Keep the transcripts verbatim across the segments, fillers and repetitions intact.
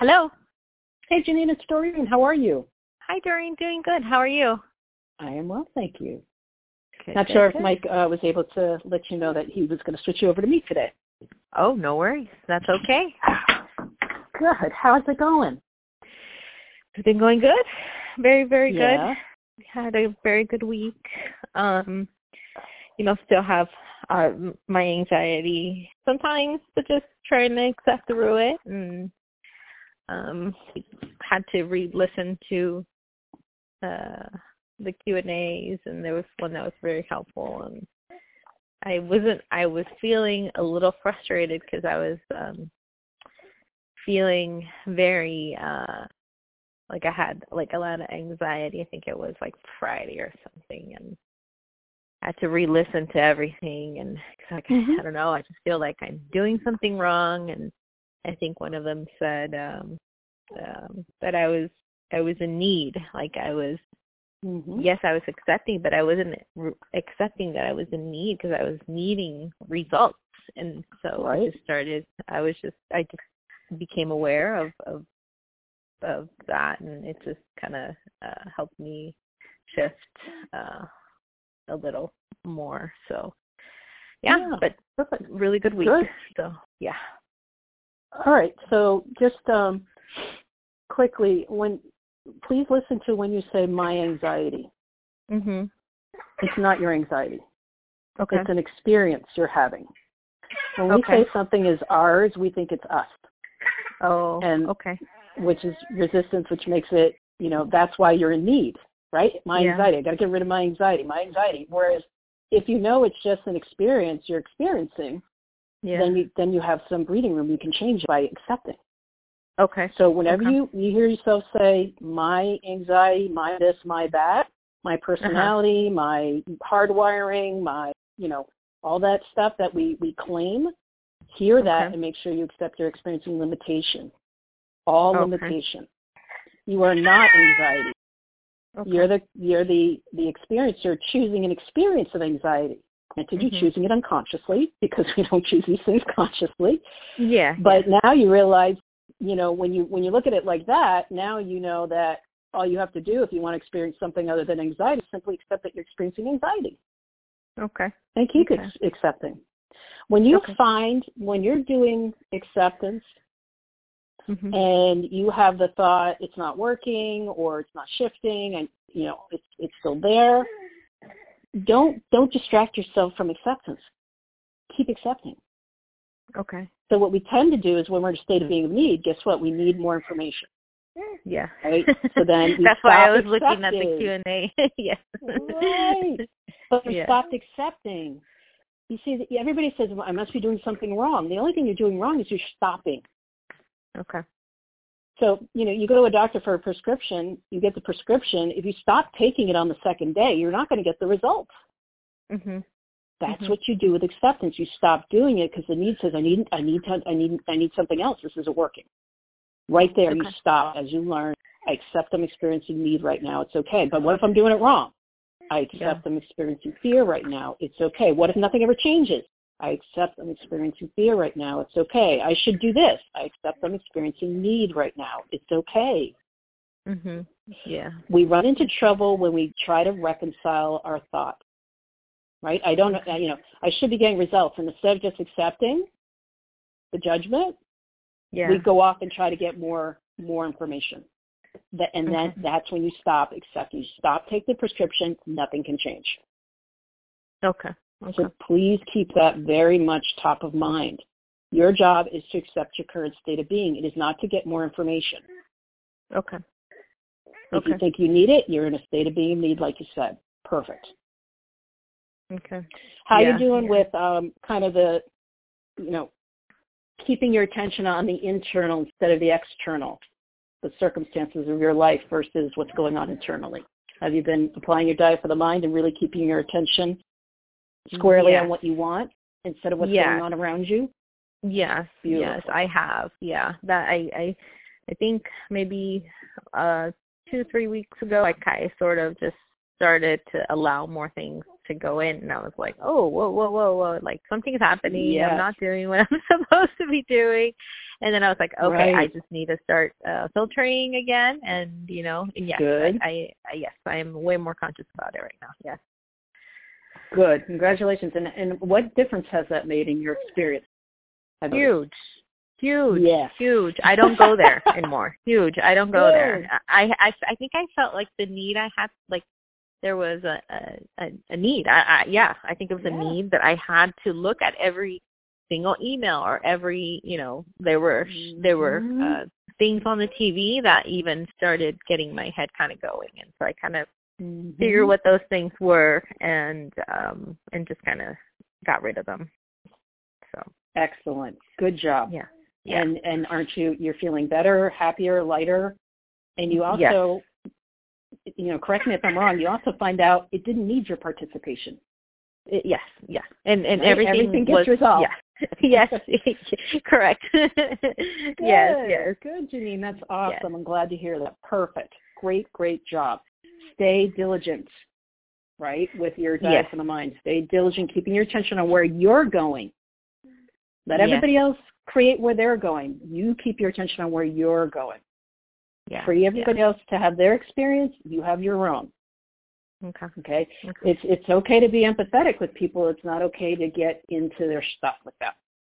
Hello. Hey, Janine, it's Doreen. How are you? Hi, Doreen. Doing good. How are you? I am well, thank you. Good, Not good, sure good. if Mike uh, was able to let you know that he was going to switch you over to me today. Oh, no worries. That's okay. Good. How's it going? It's been going good. Very, very Yeah. good. We had a very good week. Um, you know, still have uh, my anxiety sometimes, but just trying to accept through it. And um, had to re-listen to uh, the Q and A's, and there was one that was very helpful. And I wasn't. I was feeling a little frustrated because I was um, feeling very uh, like I had like a lot of anxiety. I think it was like Friday or something, and I had to re-listen to everything. And cause like Mm-hmm. I don't know, I just feel like I'm doing something wrong. And I think one of them said um, um, that I was I was in need, like I was. Mm-hmm. Yes, I was accepting, but I wasn't re- accepting that I was in need because I was needing results. And so Right. I just started, I was just, I just became aware of, of, of that, and it just kind of uh, helped me shift uh, a little more. So, yeah, Yeah. but Perfect. really good week. Good. So, yeah. All right. So just um, quickly, when please listen to when you say my anxiety. Mhm. It's not your anxiety. Okay. It's an experience you're having. When we Okay. say something is ours, we think it's us. Oh, and okay. Which is resistance, which makes it, you know, that's why you're in need, right? My Yeah. anxiety. I got to get rid of my anxiety, my anxiety. Whereas if you know it's just an experience you're experiencing, Yeah. then you then you have some breathing room. You can change it by accepting. Okay. So whenever Okay. you, you hear yourself say, my anxiety, my this, my that, my personality, uh-huh. my hardwiring, my, you know, all that stuff that we, we claim, hear Okay. that and make sure you accept you're experiencing limitation. All Okay. limitation. You are not anxiety. Okay. You're the you're the, the experience. You're choosing an experience of anxiety. Granted, Mm-hmm. you're choosing it unconsciously because we don't choose these things consciously. Yeah. But yeah. now you realize, you know, when you when you look at it like that, now you know that all you have to do if you want to experience something other than anxiety is simply accept that you're experiencing anxiety. Okay. And keep okay. ex- accepting. When you okay. find, when you're doing acceptance, Mm-hmm. and you have the thought it's not working or it's not shifting and, you know, it's it's still there, don't don't distract yourself from acceptance. Keep accepting. Okay. So what we tend to do is when we're in a state of being of need, guess what? We need more information. Yeah. Right? So then we That's stop why I was accepting. looking at the Q and A. Yes. Right. But we yeah. stopped accepting. You see, everybody says, well, I must be doing something wrong. The only thing you're doing wrong is you're stopping. Okay. So, you know, you go to a doctor for a prescription, you get the prescription. If you stop taking it on the second day, you're not going to get the results. Mm-hmm. That's mm-hmm. what you do with acceptance. You stop doing it because the need says, I need, I need, to, I need, I need something else. This isn't working. Right there, Okay. you stop as you learn. I accept I'm experiencing need right now. It's okay. But what if I'm doing it wrong? I accept Yeah. I'm experiencing fear right now. It's okay. What if nothing ever changes? I accept I'm experiencing fear right now. It's okay. I should do this. I accept I'm experiencing need right now. It's okay. Mhm. Yeah. We run into trouble when we try to reconcile our thoughts, right? I don't, you know, I should be getting results. And instead of just accepting the judgment, Yeah. we go off and try to get more more information. That, and okay. that that's when you stop accepting. You stop, take the prescription, nothing can change. Okay. Okay. So please keep that very much top of mind. Your job is to accept your current state of being. It is not to get more information. Okay. If okay. you think you need it, you're in a state of being of need, like you said. Perfect. Okay. How yeah. you doing yeah. with um, kind of the, you know, keeping your attention on the internal instead of the external, the circumstances of your life versus what's going on internally? Have you been applying your diet for the mind and really keeping your attention squarely yes. on what you want instead of what's yes. going on around you? Yes. Beautiful. Yes, I have. Yeah. That I I I think maybe uh two, three weeks ago I kind of sort of just started to allow more things to go in, and I was like, oh, whoa, whoa, whoa, whoa, like something's happening. Yes. I'm not doing what I'm supposed to be doing. And then I was like, okay, Right. I just need to start uh, filtering again. And, you know, and yes, Good. I, I, I, yes, I am way more conscious about it right now. Yes. Good. Congratulations. And, and what difference has that made in your experience? Huge. Huge. Yes. Huge. I don't go there anymore. Huge. I don't go Good. there. I, I, I think I felt like the need I had, like there was a, a, a need. I, I, yeah, I think it was yeah. a need that I had to look at every single email or every, you know, there were, mm-hmm. there were uh, things on the T V that even started getting my head kind of going. And so I kind of mm-hmm. figured what those things were and, um, and just kind of got rid of them. So. Excellent. Good job. Yeah. Yeah. And and aren't you, you're feeling better, happier, lighter? And you also, yes. you know, correct me if I'm wrong, you also find out it didn't need your participation. It, yes, yes. And and right? everything, everything gets was, resolved. Yes, yes, correct. Good. Yes, yes. Good, Janine. That's awesome. Yes. I'm glad to hear that. Perfect. Great, great job. Stay diligent, right, with your diet yes. for the mind. Stay diligent, keeping your attention on where you're going. Let yes. everybody else create where they're going. You keep your attention on where you're going. Yeah. Free everybody yeah. else to have their experience. You have your own. Okay. Okay. Okay. It's it's okay to be empathetic with people. It's not okay to get into their stuff with them.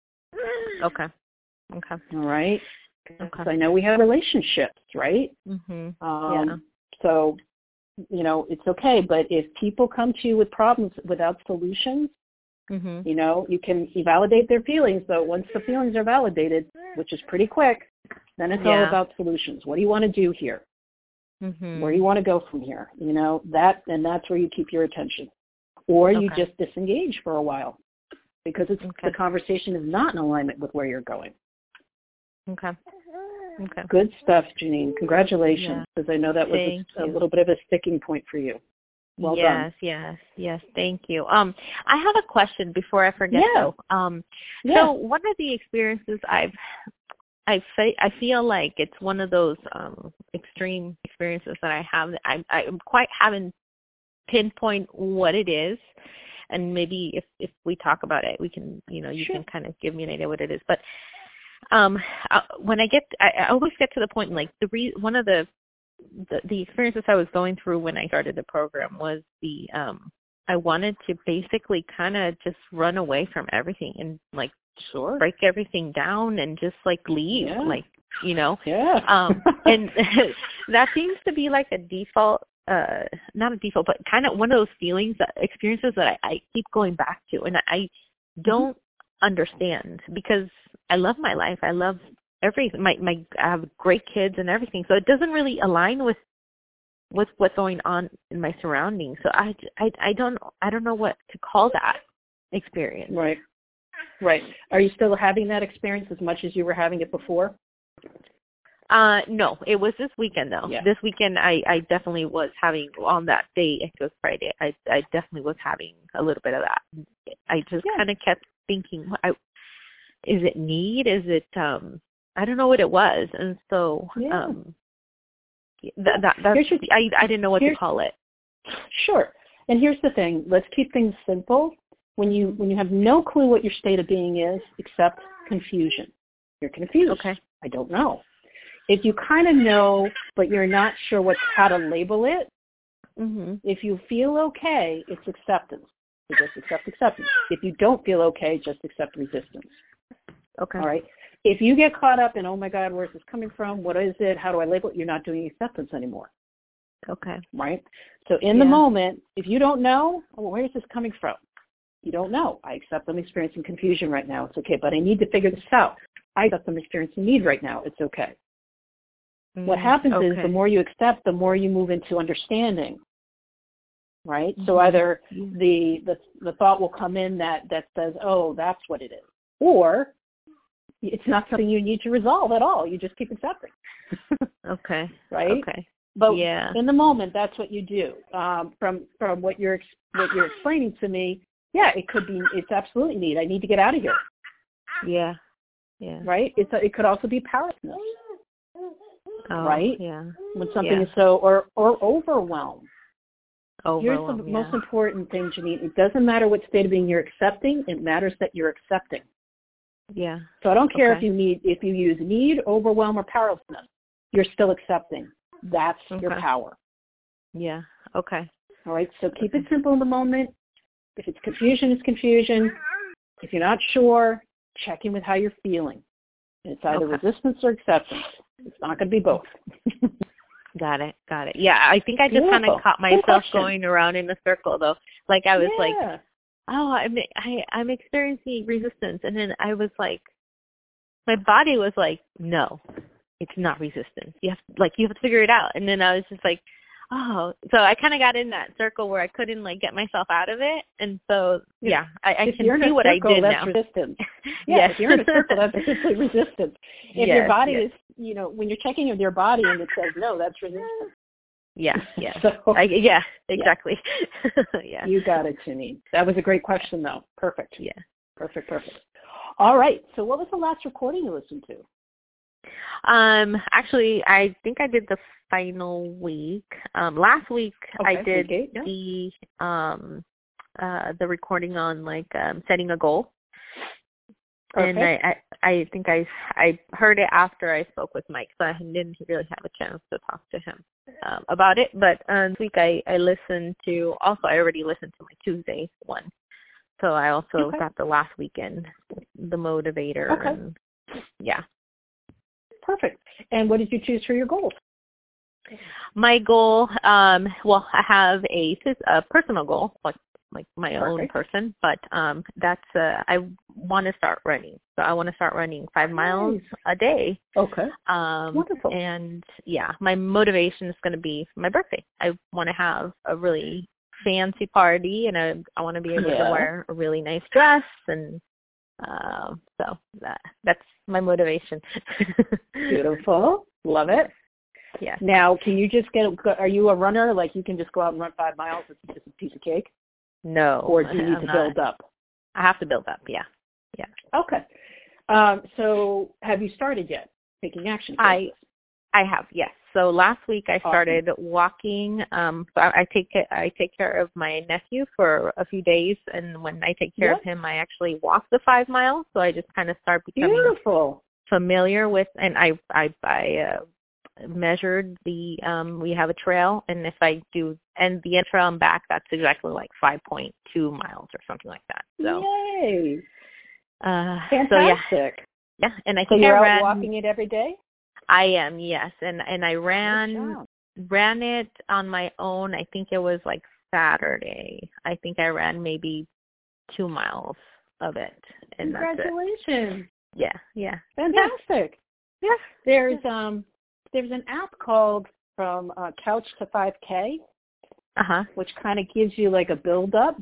Okay. Okay. All right. Okay. So I know we have relationships, right? Mhm. Um, yeah. So, you know, it's okay. But if people come to you with problems without solutions, mhm. you know, you can validate their feelings. But once the feelings are validated, which is pretty quick, then it's yeah. all about solutions. What do you want to do here? Mm-hmm. Where do you want to go from here? You know, that, and that's where you keep your attention. Or you okay. just disengage for a while because it's, okay. the conversation is not in alignment with where you're going. Okay. Okay. Good stuff, Janine. Congratulations, because yeah. I know that was a, a little bit of a sticking point for you. Well yes, done. yes, yes. Thank you. Um, I have a question before I forget, yeah. though. Um, yeah. So one of the experiences I've I, fe- I feel like it's one of those um, extreme experiences that I have that I, I'm quite haven't pinpoint what it is, and maybe if, if we talk about it, we can, you know, you sure. can kind of give me an idea what it is. But um, I, when I get, I, I always get to the point, like the re- one of the, the the experiences I was going through when I started the program was the um, I wanted to basically kind of just run away from everything and like. Sure. break everything down and just like leave, yeah. like, you know, yeah. um, and that seems to be like a default, uh, not a default, but kind of one of those feelings, that experiences that I, I keep going back to, and I don't mm-hmm. understand because I love my life. I love everything. My, my, I have great kids and everything. So it doesn't really align with, with what's going on in my surroundings. So I, I, I don't, I don't know what to call that experience. Right. Right. Are you still having that experience as much as you were having it before? Uh, no, it was this weekend though. Yeah. This weekend I, I definitely was having, on that day, I think it was Friday, I, I definitely was having a little bit of that. I just yeah. kind of kept thinking, I, is it need? Is it, um, I don't know what it was. And so, yeah. um, that, that, that's, your, I, I didn't know what to call it. Sure. And here's the thing. Let's keep things simple. When you when you have no clue what your state of being is, except confusion. You're confused. Okay. I don't know. If you kind of know, but you're not sure what how to label it, mm-hmm. if you feel okay, it's acceptance. You just accept acceptance. If you don't feel okay, just accept resistance. Okay. All right. If you get caught up in, oh my God, where's this coming from? What is it? How do I label it? You're not doing acceptance anymore. Okay. Right? So in yeah. the moment, if you don't know, oh, where is this coming from? You don't know. I accept I'm experiencing confusion right now. It's okay. But I need to figure this out. I accept I'm experiencing need right now. It's okay. Mm, what happens okay. is the more you accept, the more you move into understanding. Right? Mm-hmm. So either yeah. the, the the thought will come in that, that says, oh, that's what it is. Or it's not something you need to resolve at all. You just keep accepting. okay. Right? Okay. But yeah. in the moment, that's what you do. Um, from from what you're what you're explaining to me, yeah, it could be. It's absolutely need. I need to get out of here. Yeah. Yeah. Right. It's a, it could also be powerlessness. Oh, right. Yeah. When something yeah. is so or or overwhelm. Overwhelm, here's the yeah. most important thing, Janine. It doesn't matter what state of being you're accepting. It matters that you're accepting. Yeah. So I don't care okay. if you need, if you use need, overwhelm, or powerlessness. You're still accepting. That's Okay. your power. Yeah. Okay. All right. So keep okay. it simple in the moment. If it's confusion, it's confusion. If you're not sure, check in with how you're feeling. It's either okay. resistance or acceptance. It's not going to be both. Got it. Got it. Yeah, I think I just kind of caught myself going around in a circle, though. Like I was yeah. like, oh, I'm I, I'm experiencing resistance, and then I was like, my body was like, no, it's not resistance. You have like you have to figure it out. And then I was just like, oh, so I kind of got in that circle where I couldn't like get myself out of it, and so yeah, I, I can see what circle, I did that's now. Resistance. Yeah, yes. if you're in a circle, that's basically resistance. If yes, your body yes. is, you know, when you're checking with your body and it says no, that's resistance. Yeah, yeah, so, I, yeah, exactly. Yeah. yeah. You got it, Janine. That was a great question, though. Perfect. Yeah. Perfect, perfect. All right. So what was the last recording you listened to? Um, actually, I think I did the final week. Um, last week okay, I did okay, yeah. the um, uh, the recording on like um, setting a goal. Perfect. And I, I, I think I, I heard it after I spoke with Mike, so I didn't really have a chance to talk to him um, about it. But um, this week I, I listened to, also I already listened to my Tuesday one. So I also okay. got the last weekend, the motivator. Okay. And, yeah. Perfect. And what did you choose for your goals? My goal, um, well, I have a, a personal goal, like like my Perfect. own person, but um, that's uh, I want to start running. So I want to start running five miles nice. a day. Okay. Um, Wonderful. And yeah, my motivation is going to be my birthday. I want to have a really fancy party, and I, I want to be able yeah. to wear a really nice dress, and uh, so that that's my motivation. Beautiful. Love it. Yeah. Now, can you just get, are you a runner? Like you can just go out and run five miles? It's just a piece of cake? No. Or do you need I'm to not. build up? I have to build up, yeah. Yeah. Okay. Um, so have you started yet taking action? I I have, yes. So last week I started awesome. walking. Um, so I, I take I take care of my nephew for a few days, and when I take care yep. of him, I actually walk the five miles. So I just kind of start becoming Beautiful. familiar with, and I I I uh, measured the um we have a trail, and if I do and the end trail and back, that's exactly like five point two miles or something like that. So yay. Uh, Fantastic. So yeah, yeah, and I so think you're I out ran, walking it every day? I am, yes, and and I ran ran it on my own. I think it was like Saturday. I think I ran maybe two miles of it. And congratulations. That's it. Yeah, yeah. Fantastic. Yeah. There's um there's an app called From uh, Couch to five K, uh-huh. which kind of gives you like a build up.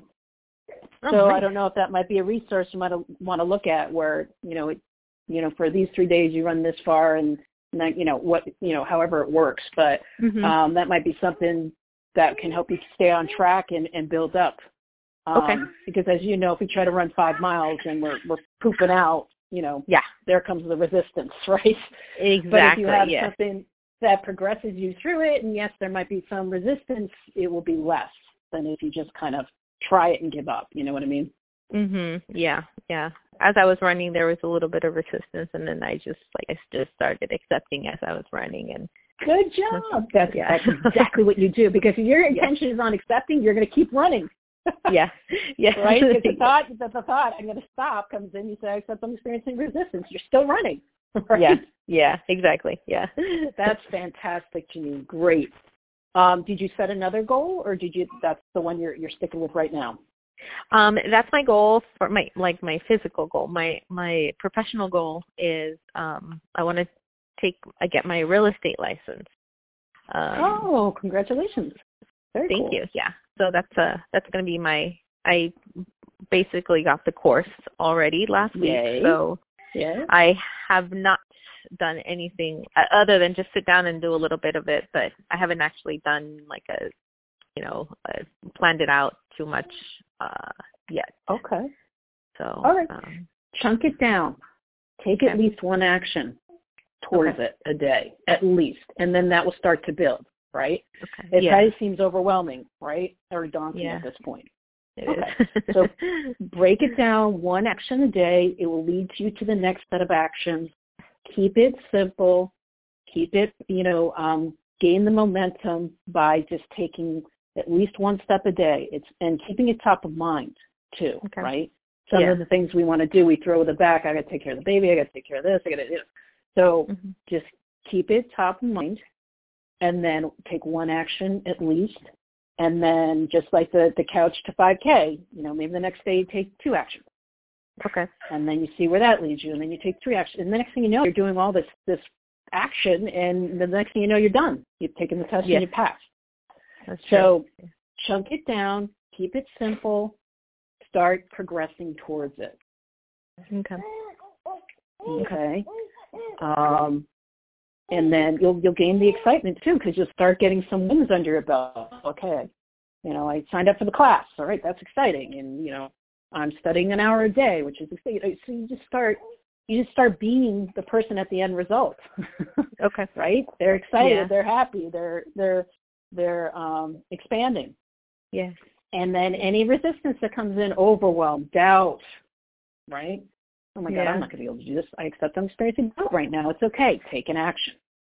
Oh, so nice. I don't know if that might be a resource you might want to look at, where you know it, you know for these three days you run this far, and not, you know what you know however it works, but mm-hmm. um, that might be something that can help you stay on track and, and build up. Um, okay. Because as you know, if we try to run five miles and we're we're pooping out, you know, yeah, there comes the resistance, right? Exactly. But if you have yeah. something that progresses you through it, and yes, there might be some resistance, it will be less than if you just kind of try it and give up. You know what I mean? Mhm. Yeah. Yeah. As I was running, there was a little bit of resistance, and then I just like I just started accepting as I was running. And good job. That's, yeah. that's exactly what you do. Because if your intention yeah. is on accepting, you're going to keep running. yeah. Yeah. Right. If the thought, if the thought, I'm going to stop, comes in, you say, I accept I'm experiencing resistance. You're still running. Right? Yeah. Yeah. Exactly. Yeah. That's fantastic, Janine. Great. Um, did you set another goal, or did you? That's the one you're you're sticking with right now. Um, that's my goal for my like my physical goal. My my professional goal is um, I want to take I get my real estate license. Um, oh, congratulations! Very thank cool. you. Yeah. So that's uh that's going to be my. I basically got the course already last Yay. week, so yeah. I have not done anything other than just sit down and do a little bit of it, but I haven't actually done like a, you know, uh, planned it out too much uh, yet. Okay. So, all right. Um, Chunk it down. Take okay. at least one action towards okay. it a day, at least, and then that will start to build. right? Okay. It Yeah. probably seems overwhelming, right, or daunting Yeah. at this point. It Okay. is. So break it down one action a day. It will lead you to the next set of actions. Keep it simple. Keep it, you know, um, gain the momentum by just taking at least one step a day. It's and keeping it top of mind too, Okay. right? Some Yeah. of the things we want to do, we throw the back. I got to take care of the baby. I got to take care of this. I got to do. So Mm-hmm. just keep it top of mind, and then take one action at least. And then just like the, the couch to five K, you know, maybe the next day you take two actions. Okay. And then you see where that leads you. And then you take three actions. And the next thing you know, you're doing all this, this action. And the next thing you know, you're done. You've taken the test Yeah. and you passed. That's So true. chunk it down. Keep it simple. Start progressing towards it. Okay. Okay. Um, and then you'll you'll gain the excitement too, because you'll start getting some wins under your belt. Okay, you know, I signed up for the class. All right, that's exciting. And you know, I'm studying an hour a day, which is exciting. So you just start you just start being the person at the end result. Okay. Right? They're excited. Yeah. They're happy. They're they're they're um, expanding. Yeah. And then any resistance that comes in, overwhelm, doubt, right? Oh my God, Yeah. I'm not going to be able to do this. I accept I'm experiencing doubt right now. It's okay. Take an action.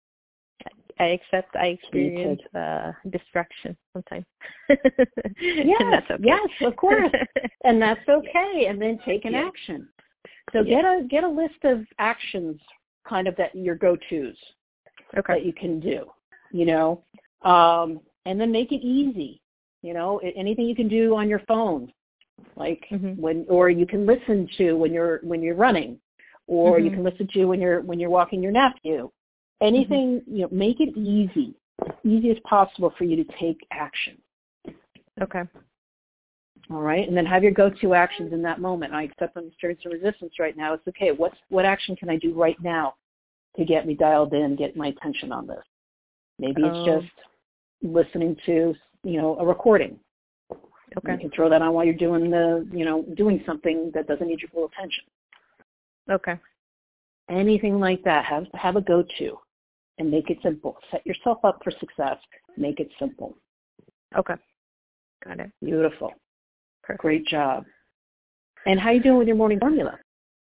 I accept I experience uh, distraction sometimes. Yes, And that's okay. yes, of course. And that's okay. And then take an Yeah. action. So Yeah. get a get a list of actions kind of that your go-tos Okay. that you can do, you know, um, and then make it easy. You know, anything you can do on your phone, like Mm-hmm. when, or you can listen to when you're when you're running, or Mm-hmm. you can listen to when you're when you're walking your nephew. Anything, you know, make it easy, easy as possible for you to take action. Okay. All right, and then have your go-to actions in that moment. I accept I'm experiencing resistance right now. It's okay. What's what action can I do right now to get me dialed in, get my attention on this? Maybe it's Oh. just listening to, you know, a recording. Okay. You can throw that on while you're doing the, you know, doing something that doesn't need your full attention. Okay. Anything like that, have have a go-to and make it simple. Set yourself up for success. Make it simple. Okay. Got it. Beautiful. Perfect. Great job. And how you doing with your morning formula?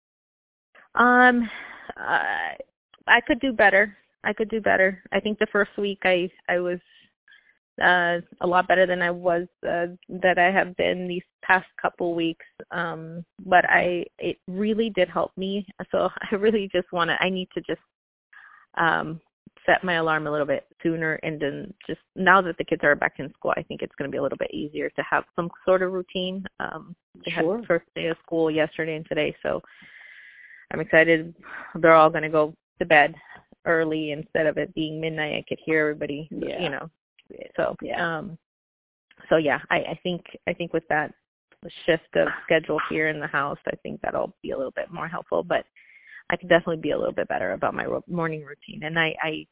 Um, uh, I could do better. I could do better. I think the first week I I was uh, a lot better than I was uh, that I have been these past couple weeks. Um, but I it really did help me. So I really just want to. I need to just um, set my alarm a little bit sooner, and then just now that the kids are back in school, I think it's going to be a little bit easier to have some sort of routine. Um, they Sure. had the first day of school yesterday and today, so I'm excited. They're all going to go to bed early instead of it being midnight. I could hear everybody, Yeah. you know. So, Yeah. um, so yeah, I, I think I think with that shift of schedule here in the house, I think that'll be a little bit more helpful. But I could definitely be a little bit better about my ro- morning routine. And I, I,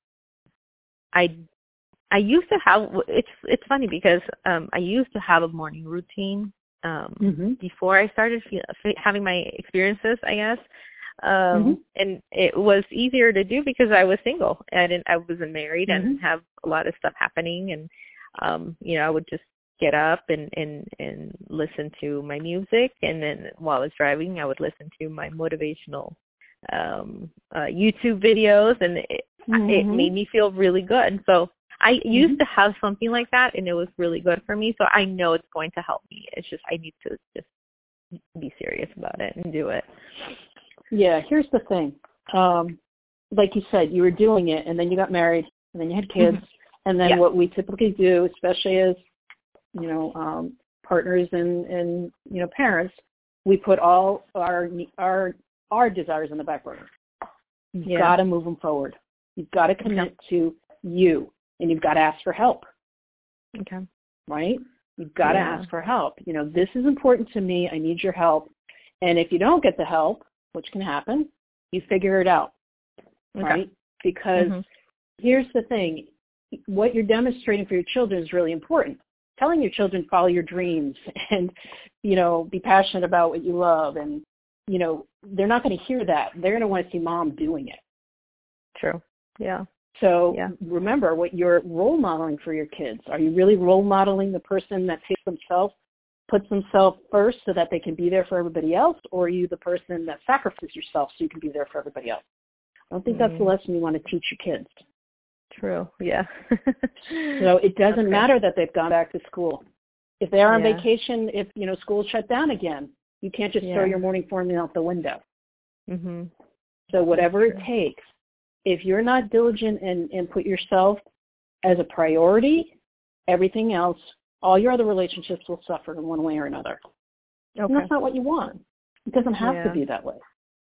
I, I used to have. It's it's funny because um, I used to have a morning routine um, Mm-hmm. before I started fe- having my experiences, I guess. Um, Mm-hmm. and it was easier to do because I was single. I didn't, I wasn't married and Mm-hmm. have a lot of stuff happening. And, um, you know, I would just get up and, and, and listen to my music. And then while I was driving, I would listen to my motivational, um, uh, YouTube videos, and it, Mm-hmm. it made me feel really good. And so I used Mm-hmm. to have something like that, and it was really good for me. So I know it's going to help me. It's just, I need to just be serious about it and do it. Yeah, here's the thing. Um, like you said, you were doing it, and then you got married, and then you had kids, Mm-hmm. and then Yeah. what we typically do, especially as, you know, um, partners and, and, you know, parents, we put all our our our desires on the back burner. You've Yeah. got to move them forward. You've got to commit to you, and you've got to ask for help, Okay. right? You've got to Yeah. ask for help. You know, this is important to me. I need your help. And if you don't get the help, which can happen, you figure it out, Okay. right? Because Mhm. here's the thing. What you're demonstrating for your children is really important. Telling your children follow your dreams and, you know, be passionate about what you love. And, you know, they're not going to hear that. They're going to want to see mom doing it. True. Yeah. So yeah. remember what you're role modeling for your kids. Are you really role modeling the person that takes themselves, puts themselves first so that they can be there for everybody else, or are you the person that sacrifices yourself so you can be there for everybody else? I don't think mm. that's the lesson you want to teach your kids. True, yeah. So it doesn't okay. matter that they've gone back to school. If they're on yeah. vacation, if, you know, school's shut down again, you can't just yeah. throw your morning formula out the window. Mm-hmm. So whatever it takes, if you're not diligent and, and put yourself as a priority, everything else, all your other relationships will suffer in one way or another. Okay. And that's not what you want. It doesn't have yeah. to be that way.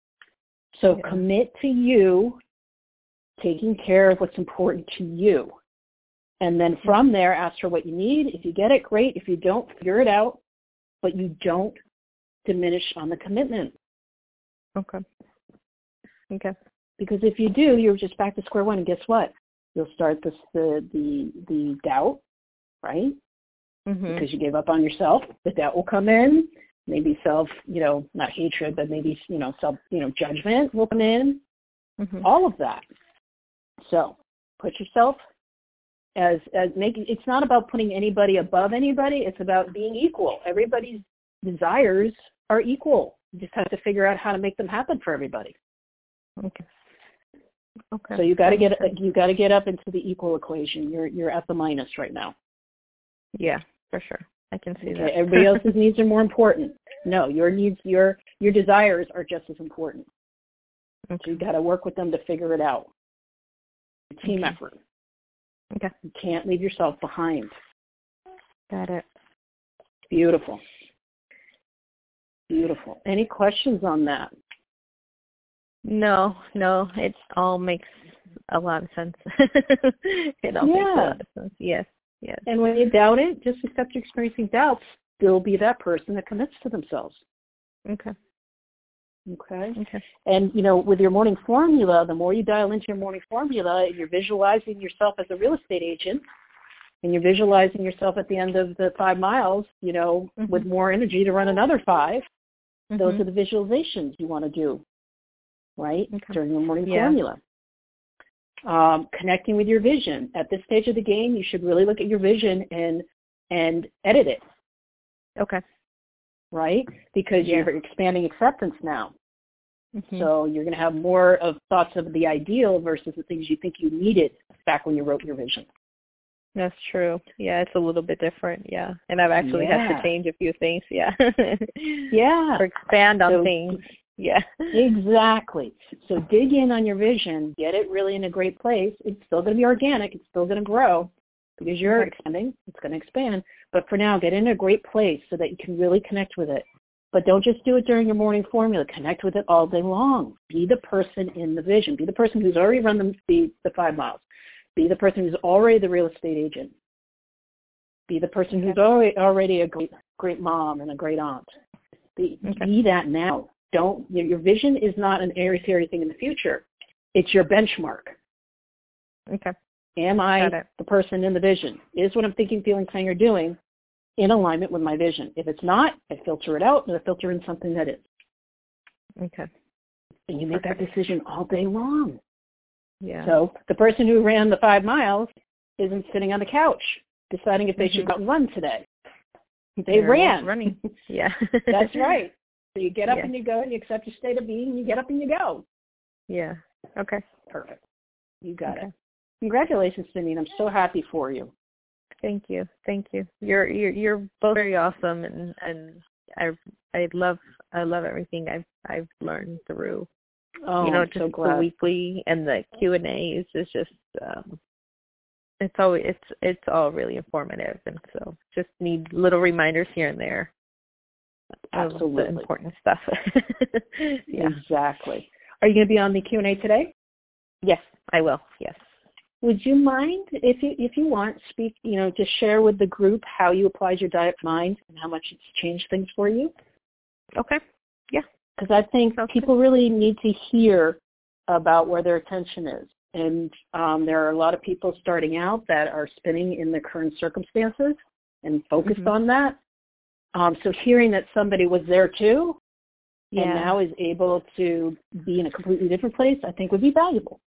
So yeah. commit to you taking care of what's important to you. And then from there, ask for what you need. If you get it, great. If you don't, figure it out. But you don't diminish on the commitment. Okay. Okay. Because if you do, you're just back to square one. And guess what? You'll start this, the the the doubt, right? Mm-hmm. Because you gave up on yourself. The doubt will come in. Maybe self, you know, not hatred, but maybe, you know, self, you know, judgment will come in. Mm-hmm. All of that. So put yourself as as making. It's not about putting anybody above anybody. It's about being equal. Everybody's desires are equal. You just have to figure out how to make them happen for everybody. Okay. Okay. So you got to get you got to get up into the equal equation. You're you're at the minus right now. Yeah, for sure. I can see okay. that. Everybody else's needs are more important. No, your needs, your your desires are just as important. Okay. So you got to work with them to figure it out. A team okay. effort. Okay. You can't leave yourself behind. Got it. Beautiful. Beautiful. Any questions on that? No, no. It all makes a lot of sense. it all yeah. makes a lot of sense. Yes, yes. And when you doubt it, just accept you're experiencing doubts. Still be that person that commits to themselves. Okay. Okay. Okay. And, you know, with your morning formula, the more you dial into your morning formula, and you're visualizing yourself as a real estate agent, and you're visualizing yourself at the end of the five miles, you know, mm-hmm. with more energy to run another five, mm-hmm. those are the visualizations you want to do, right, okay. during your morning yeah. formula. Um, connecting with your vision. At this stage of the game, you should really look at your vision and and edit it. Okay. Right? Because yeah. you're expanding acceptance now. Mm-hmm. So you're going to have more of thoughts of the ideal versus the things you think you needed back when you wrote your vision. That's true. Yeah, it's a little bit different. Yeah. And I've actually yeah. had to change a few things. Yeah. yeah. Or expand on so, things. Yeah. Exactly. So dig in on your vision. Get it really in a great place. It's still going to be organic. It's still going to grow because you're okay. expanding. It's going to expand. But for now, get in a great place so that you can really connect with it. But don't just do it during your morning formula. Connect with it all day long. Be the person in the vision. Be the person who's already run the, the, the five miles. Be the person who's already the real estate agent. Be the person who's already, already a great, great mom and a great aunt. Be, okay. be that now. Don't, your vision is not an airy-fairy thing in the future. It's your benchmark. Okay. Am I the person in the vision? Is what I'm thinking, feeling, saying, or doing in alignment with my vision? If it's not, I filter it out, and I filter in something that is. Okay. And you make that decision all day long. Yeah. So the person who ran the five miles isn't sitting on the couch deciding if they mm-hmm. should go out and run today. They They're ran. Running. Yeah. That's right. So you get up yeah. and you go, and you accept your state of being, and you get up and you go. Yeah. Okay. Perfect. You got okay. it. Congratulations, Cindy. I'm so happy for you. Thank you. Thank you. You're you're you're both very awesome, and and I I love I love everything I've I've learned through. Oh, you know, I'm just so glad. the weekly and the Q and A's is just um, it's always it's it's all really informative, and so just need little reminders here and there. Absolutely. Of the important stuff. yeah. Exactly. Are you going to be on the Q and A today? Yes, I will. Yes. Would you mind, if you if you want, speak, you know, just share with the group how you applied your Diet Mind and how much it's changed things for you? Okay. Yeah. Because I think Sounds people good. really need to hear about where their attention is. And um, there are a lot of people starting out that are spinning in their current circumstances and focused mm-hmm. on that. Um, so hearing that somebody was there too yeah. and now is able to be in a completely different place, I think would be valuable.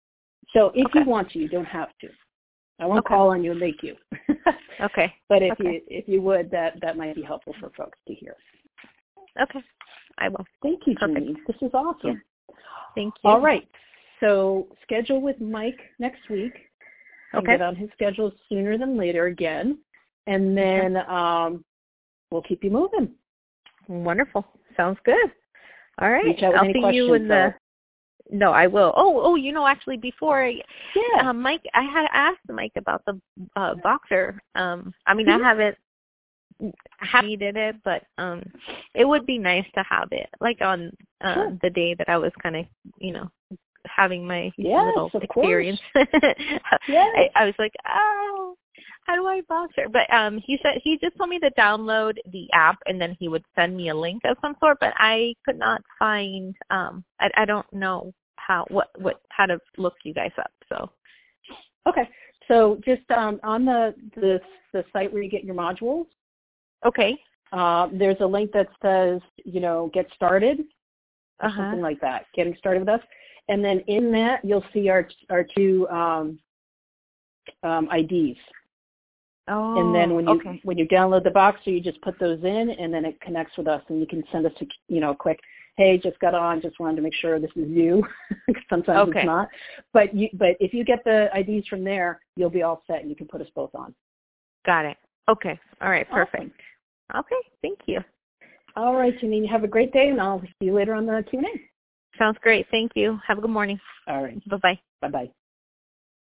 So if Okay. you want to, you don't have to. I won't Okay. call on you and make you. Okay. But if Okay. you if you would, that, that might be helpful for folks to hear. Okay. I will. Thank you, Perfect. Janine. This is awesome. Yeah. Thank you. All right. So schedule with Mike next week. And Okay. get on his schedule sooner than later again. And then um, we'll keep you moving. Wonderful. Sounds good. All right. Reach out with I'll any see questions, you in the. though. No, I will. Oh, oh, you know, actually, before I, Yeah. um, Mike, I had asked Mike about the uh, boxer. Um, I mean, Mhm. I haven't, I haven't needed it, but um, it would be nice to have it, like on uh, Sure. the day that I was kind of, you know, having my Yes, little of experience. Yes. I, I was like, oh, how do I boxer? But um, he said he just told me to download the app and then he would send me a link of some sort. But I could not find. Um, I, I don't know how what what how to look you guys up. So Okay. So just um, on the, the the site where you get your modules, okay, uh, there's a link that says, you know, get started or uh huh. something like that. Getting started with us. And then in that, you'll see our our two um, um, I Ds. Oh, And then when you okay, when you download the Boxer, you just put those in, and then it connects with us, and you can send us a you know a quick, hey, just got on, just wanted to make sure this is you, because sometimes okay, it's not. But you but if you get the I Ds from there, you'll be all set, and you can put us both on. got it. Okay, all right, perfect. Awesome. Okay, thank you. All right, Janine, have a great day, and I'll see you later on the Q and A. Sounds great. Thank you. Have a good morning. All right, Bye bye. bye bye.